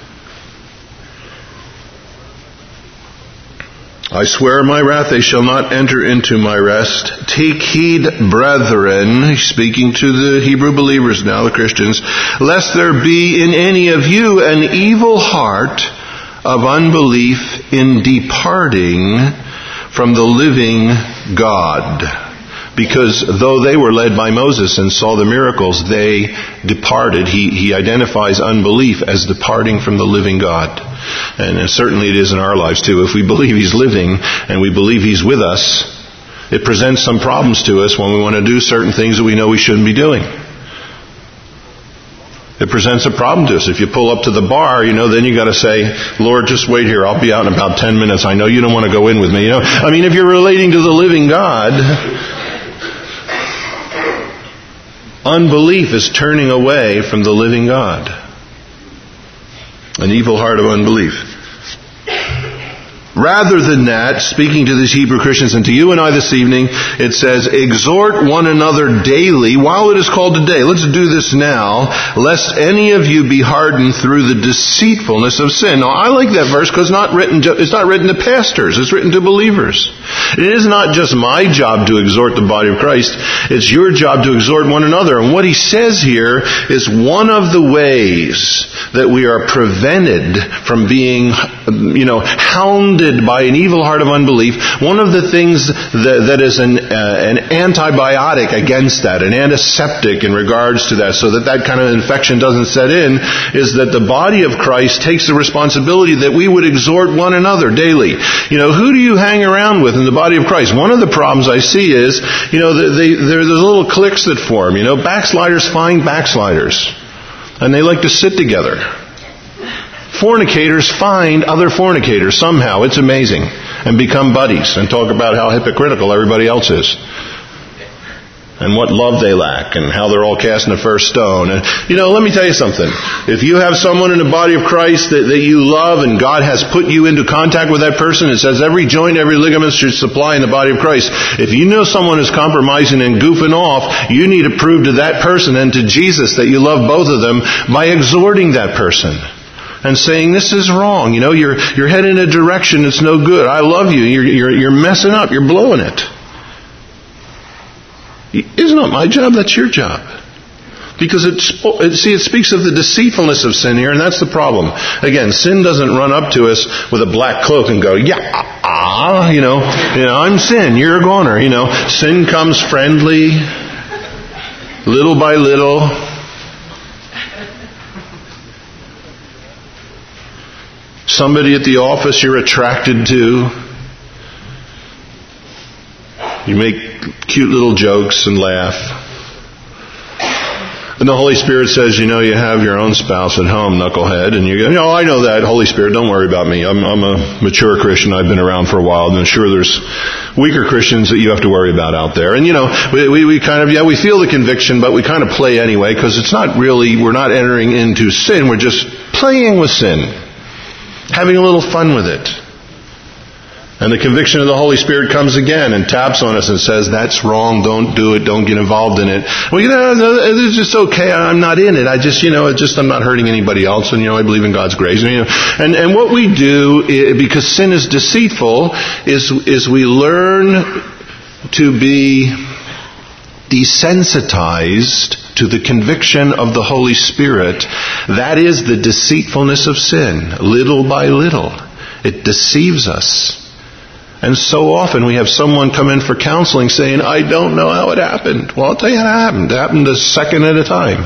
A: I swear in my wrath they shall not enter into my rest. Take heed, brethren, speaking to the Hebrew believers now, the Christians, lest there be in any of you an evil heart of unbelief in departing from the living God. Because though they were led by Moses and saw the miracles, they departed. He, he identifies unbelief as departing from the living God. And certainly it is in our lives too. If we believe he's living and we believe he's with us, it presents some problems to us when we want to do certain things that we know we shouldn't be doing. It presents a problem to us. If you pull up to the bar, you know, then you got to say, Lord, just wait here. I'll be out in about ten minutes. I know you don't want to go in with me. You know, I mean, if you're relating to the living God, unbelief is turning away from the living God. An evil heart of unbelief. Rather than that, speaking to these Hebrew Christians and to you and I this evening, it says, exhort one another daily while it is called today. Let's do this now, lest any of you be hardened through the deceitfulness of sin. Now, I like that verse because it's not written to, it's not written to pastors. It's written to believers. It is not just my job to exhort the body of Christ. It's your job to exhort one another. And what he says here is one of the ways that we are prevented from being, you know, hounded by an evil heart of unbelief. One of the things that, that is an, uh, an antibiotic against that, an antiseptic in regards to that, so that that kind of infection doesn't set in, is that the body of Christ takes the responsibility that we would exhort one another daily. You know, who do you hang around with in the body of Christ? One of the problems I see is, you know, they, there's little cliques that form. You know, backsliders find backsliders, and they like to sit together. Fornicators find other fornicators somehow. It's amazing. And become buddies and talk about how hypocritical everybody else is. And what love they lack and how they're all casting the first stone. And, you know, let me tell you something. If you have someone in the body of Christ that, that you love and God has put you into contact with that person, it says every joint, every ligament should supply in the body of Christ. If you know someone is compromising and goofing off, you need to prove to that person and to Jesus that you love both of them by exhorting that person. And saying, this is wrong. You know, you're you're heading in a direction that's no good. I love you. You're you're you're messing up. You're blowing it. It's not my job. That's your job. Because it, see, it speaks of the deceitfulness of sin here, and that's the problem. Again, sin doesn't run up to us with a black cloak and go, yeah, ah, you know, you know, I'm sin, you're a goner, you know. Sin comes friendly, little by little. Somebody at the office you're attracted to. You make cute little jokes and laugh. And the Holy Spirit says, you know, you have your own spouse at home, knucklehead. And you go, no, I know that. Holy Spirit, don't worry about me. I'm, I'm a mature Christian. I've been around for a while. And I'm sure there's weaker Christians that you have to worry about out there. And, you know, we, we, we kind of, yeah, we feel the conviction, but we kind of play anyway, because it's not really, we're not entering into sin. We're just playing with sin. Having a little fun with it. And the conviction of the Holy Spirit comes again and taps on us and says, that's wrong, don't do it, don't get involved in it. Well, you know, it's just okay, I'm not in it. I just, you know, it's just I'm not hurting anybody else, and, you know, I believe in God's grace. And, you know, and, and what we do, because sin is deceitful, is, is we learn to be desensitized to the conviction of the Holy Spirit. That is the deceitfulness of sin, little by little. It deceives us. And so often we have someone come in for counseling saying, I don't know how it happened. Well, I'll tell you how it happened. It happened a second at a time.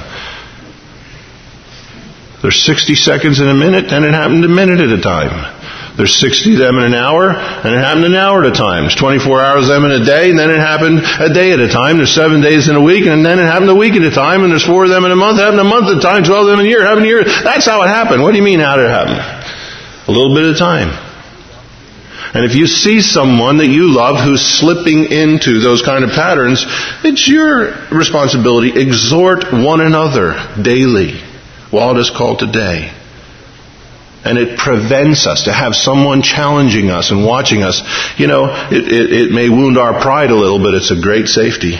A: There's sixty seconds in a minute, and it happened a minute at a time. There's sixty of them in an hour, and it happened an hour at a time. There's twenty-four hours of them in a day, and then it happened a day at a time. There's seven days in a week, and then it happened a week at a time, and there's four of them in a month. It happened a month at a time, twelve of them in a year, it happened a year. That's how it happened. What do you mean, how did it happen? A little bit at a time. And if you see someone that you love who's slipping into those kind of patterns, it's your responsibility. Exhort one another daily while it is called today. And it prevents us to have someone challenging us and watching us. You know, it, it, it may wound our pride a little, but it's a great safety.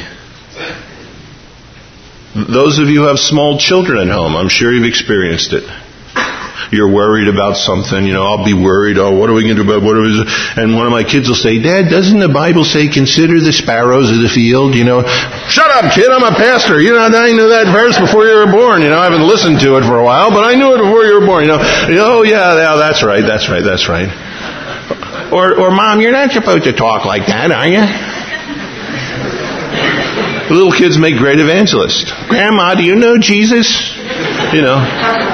A: Those of you who have small children at home, I'm sure you've experienced it. You're worried about something, you know, I'll be worried, oh, what are we going to do about, what are we, and one of my kids will say, Dad, doesn't the Bible say, consider the sparrows of the field, you know? Shut up, kid, I'm a pastor, you know, I knew that verse before you were born, you know, I haven't listened to it for a while, but I knew it before you were born, you know, oh yeah, yeah, that's right, that's right, that's right. Or, or Mom, you're not supposed to talk like that, are you? The little kids make great evangelists. Grandma, do you know Jesus? You know.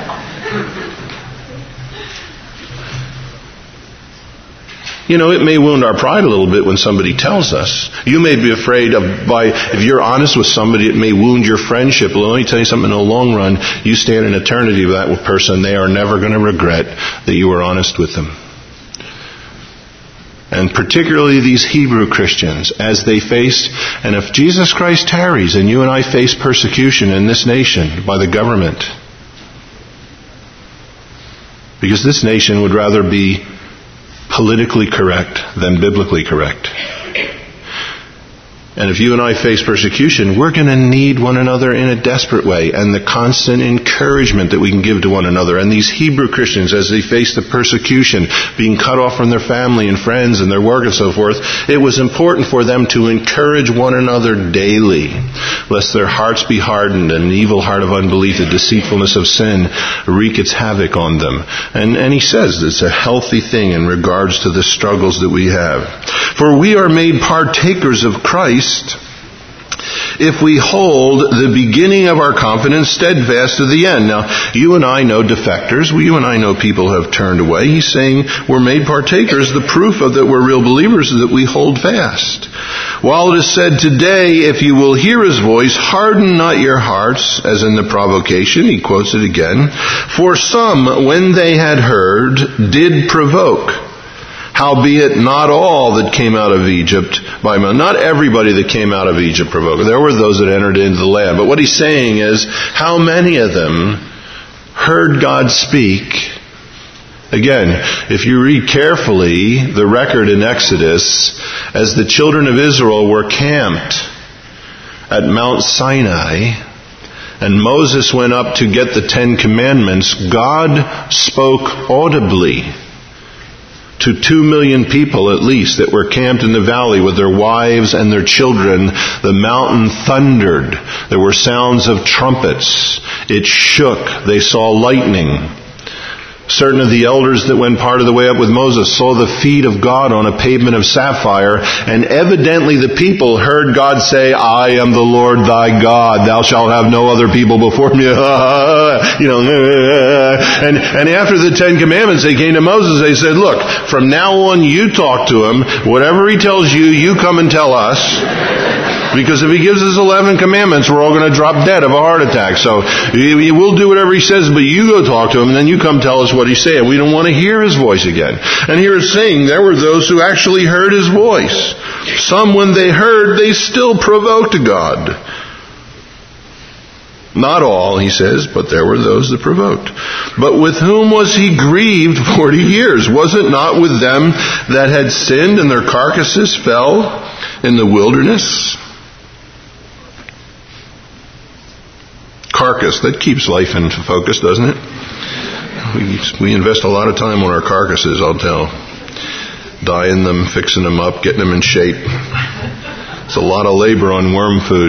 A: You know, it may wound our pride a little bit when somebody tells us. You may be afraid of, by, if you're honest with somebody, it may wound your friendship. Well, let me tell you something, in the long run, you stand in eternity with that person. They are never going to regret that you were honest with them. And particularly these Hebrew Christians, as they face, and if Jesus Christ tarries and you and I face persecution in this nation by the government, because this nation would rather be politically correct than biblically correct. And if you and I face persecution, we're going to need one another in a desperate way, and the constant encouragement that we can give to one another. And these Hebrew Christians, as they faced the persecution, being cut off from their family and friends and their work and so forth, it was important for them to encourage one another daily, lest their hearts be hardened and an evil heart of unbelief, the deceitfulness of sin, wreak its havoc on them. And, and he says it's a healthy thing in regards to the struggles that we have. For we are made partakers of Christ if we hold the beginning of our confidence steadfast to the end. Now, you and I know defectors. You and I know people who have turned away. He's saying we're made partakers. The proof of that we're real believers is that we hold fast. While it is said today, if you will hear his voice, harden not your hearts, as in the provocation. He quotes it again. For some, when they had heard, did provoke. Howbeit not all that came out of Egypt by man. Not everybody that came out of Egypt provoked. There were those that entered into the land. But what he's saying is, how many of them heard God speak? Again, if you read carefully the record in Exodus, as the children of Israel were camped at Mount Sinai, and Moses went up to get the Ten Commandments, God spoke audibly to two million people at least that were camped in the valley with their wives and their children. The mountain thundered. There were sounds of trumpets. It shook. They saw lightning. Certain of the elders that went part of the way up with Moses saw the feet of God on a pavement of sapphire, and evidently the people heard God say, I am the Lord thy God, thou shalt have no other people before me. You know, and, and after the Ten Commandments, they came to Moses, they said, look, from now on you talk to him, whatever he tells you, you come and tell us. Because if he gives us eleven commandments, we're all going to drop dead of a heart attack. So we'll do whatever he says, but you go talk to him, and then you come tell us what he's saying. We don't want to hear his voice again. And here it's saying there were those who actually heard his voice. Some, when they heard, they still provoked God. Not all, he says, but there were those that provoked. But with whom was he grieved forty years? Was it not with them that had sinned and their carcasses fell in the wilderness? Carcass, that keeps life in focus, doesn't it? We, we invest a lot of time on our carcasses, I'll tell. Dyeing them, fixing them up, getting them in shape. It's a lot of labor on worm food.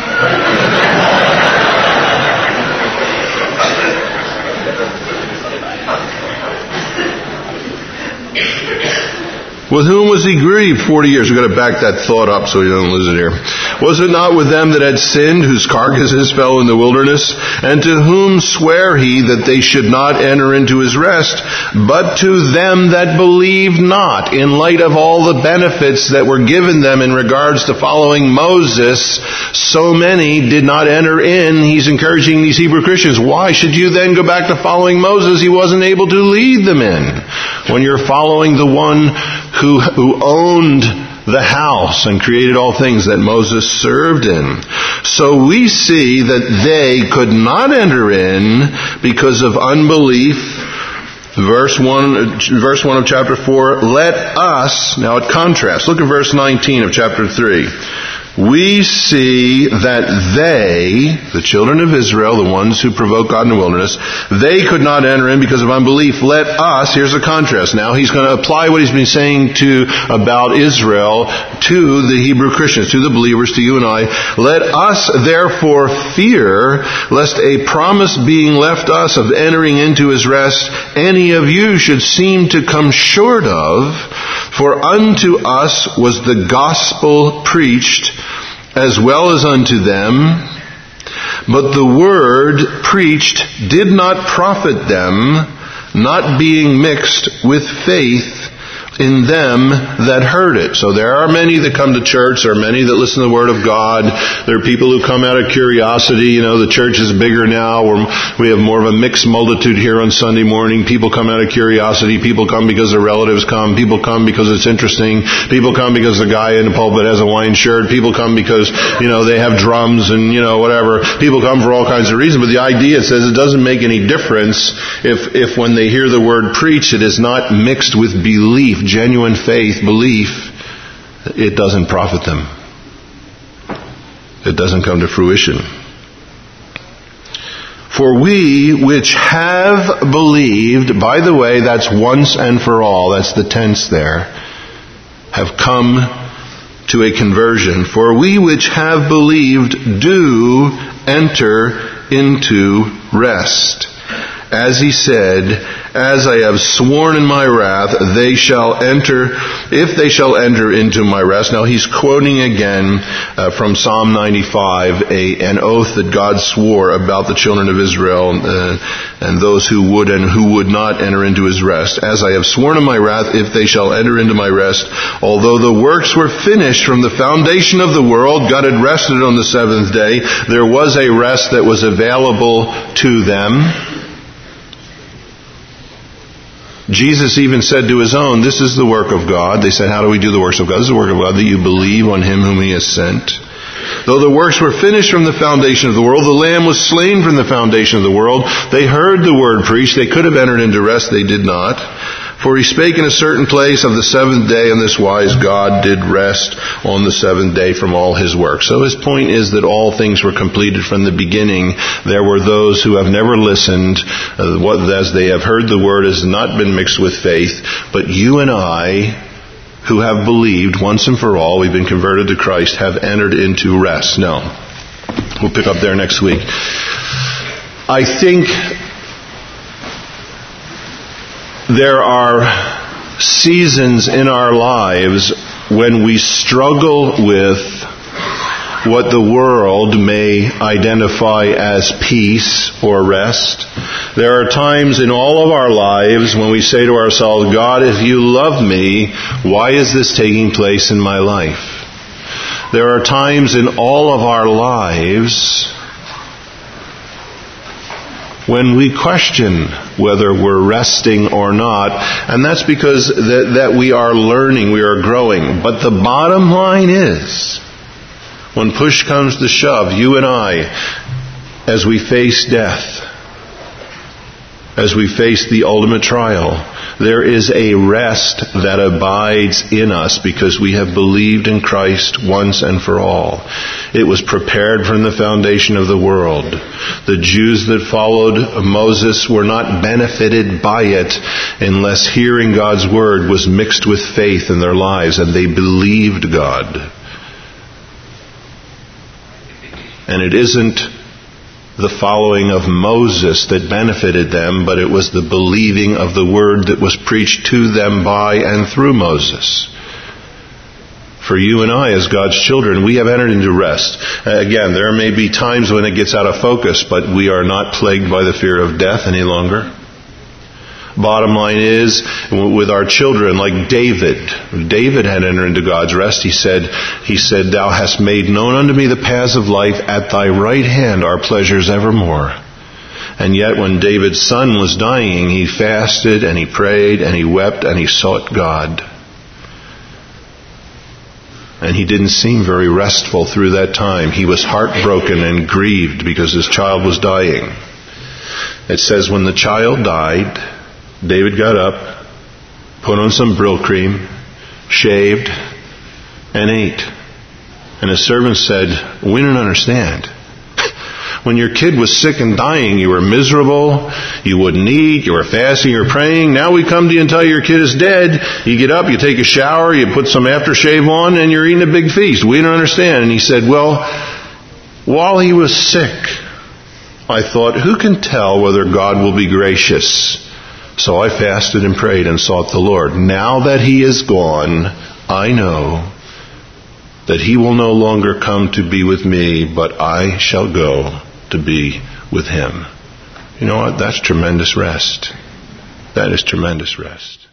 A: With whom was he grieved forty years? We've got to back that thought up so you don't lose it here. Was it not with them that had sinned, whose carcasses fell in the wilderness? And to whom sware he that they should not enter into his rest, but to them that believed not? In light of all the benefits that were given them in regards to following Moses, so many did not enter in. He's encouraging these Hebrew Christians. Why should you then go back to following Moses? He wasn't able to lead them in. When you're following the one who, who owned the house and created all things that Moses served in. So we see that they could not enter in because of unbelief. Verse one, verse one of chapter four, let us, now it contrasts. Look at verse nineteen of chapter three. We see that they, the children of Israel, the ones who provoked God in the wilderness, they could not enter in because of unbelief. Let us, here's a contrast. Now he's going to apply what he's been saying to about Israel to the Hebrew Christians, to the believers, to you and I. Let us therefore fear, lest a promise being left us of entering into his rest, any of you should seem to come short of. For unto us was the gospel preached, as well as unto them. But the word preached did not profit them, not being mixed with faith in them that heard it. So there are many that come to church. There are many that listen to the Word of God. There are people who come out of curiosity. You know, the church is bigger now. We're, we have more of a mixed multitude here on Sunday morning. People come out of curiosity. People come because their relatives come. People come because it's interesting. People come because the guy in the pulpit has a wine shirt. People come because, you know, they have drums and, you know, whatever. People come for all kinds of reasons. But the idea says it doesn't make any difference if, if when they hear the word preached, it is not mixed with belief. Genuine faith, belief, it doesn't profit them. It doesn't come to fruition. For we which have believed, by the way, that's once and for all, that's the tense there, have come to a conversion. For we which have believed do enter into rest. As he said, as I have sworn in my wrath, they shall enter, if they shall enter into my rest. Now he's quoting again uh, from Psalm ninety-five, a, an oath that God swore about the children of Israel uh, and those who would and who would not enter into his rest. As I have sworn in my wrath, if they shall enter into my rest, although the works were finished from the foundation of the world, God had rested on the seventh day. There was a rest that was available to them. Jesus even said to his own, this is the work of God. They said, how do we do the works of God? This is the work of God, that you believe on him whom he has sent. Though the works were finished from the foundation of the world, the Lamb was slain from the foundation of the world. They heard the word preached. They could have entered into rest. They did not. For he spake in a certain place of the seventh day, and this wise God did rest on the seventh day from all his work. So his point is that all things were completed from the beginning. There were those who have never listened. Uh, what, as they have heard the word, has not been mixed with faith. But you and I, who have believed once and for all, we've been converted to Christ, have entered into rest. Now, we'll pick up there next week. I think There are seasons in our lives when we struggle with what the world may identify as peace or rest. There are times in all of our lives when we say to ourselves, God, if you love me, why is this taking place in my life? There are times in all of our lives when we question whether we're resting or not, and that's because that, that we are learning, we are growing. But the bottom line is, when push comes to shove, you and I, as we face death, as we face the ultimate trial, there is a rest that abides in us because we have believed in Christ once and for all. It was prepared from the foundation of the world. The Jews that followed Moses were not benefited by it unless hearing God's word was mixed with faith in their lives and they believed God. And it isn't the following of Moses that benefited them, but it was the believing of the word that was preached to them by and through Moses. For you and I, as God's children, we have entered into rest. Again, there may be times when it gets out of focus, but we are not plagued by the fear of death any longer. Bottom line is, with our children, like David, David had entered into God's rest. He said, he said, Thou hast made known unto me the paths of life. At thy right hand are pleasures evermore. And yet when David's son was dying, he fasted and he prayed and he wept and he sought God. And he didn't seem very restful through that time. He was heartbroken and grieved because his child was dying. It says when the child died, David got up, put on some Brill cream, shaved, and ate. And his servants said, we don't understand. When your kid was sick and dying, you were miserable, you wouldn't eat, you were fasting, you were praying. Now we come to you and tell you your kid is dead. You get up, you take a shower, you put some aftershave on, and you're eating a big feast. We don't understand. And he said, well, while he was sick, I thought, who can tell whether God will be gracious? So I fasted and prayed and sought the Lord. Now that he is gone, I know that he will no longer come to be with me, but I shall go to be with him. You know what? That's tremendous rest. That is tremendous rest.